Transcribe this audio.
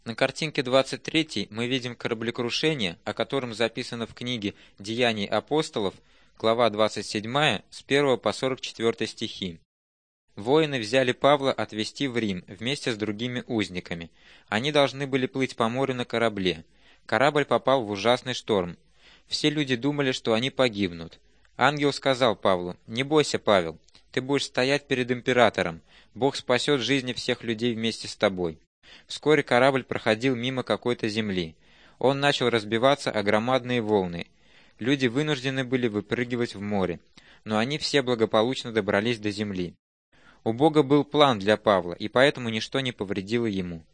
На картинке 23 мы видим кораблекрушение, о котором записано в книге «Деяний апостолов», глава 27, с 1 по 44 стихи. Воины взяли Павла отвезти в Рим вместе с другими узниками. Они должны были плыть по морю на корабле. Корабль попал в ужасный шторм. Все люди думали, что они погибнут. Ангел сказал Павлу: «Не бойся, Павел, ты будешь стоять перед императором. Бог спасет жизни всех людей вместе с тобой». Вскоре корабль проходил мимо какой-то земли. Он начал разбиваться о громадные волны. Люди вынуждены были выпрыгивать в море, но они все благополучно добрались до земли. У Бога был план для Павла, и поэтому ничто не повредило ему.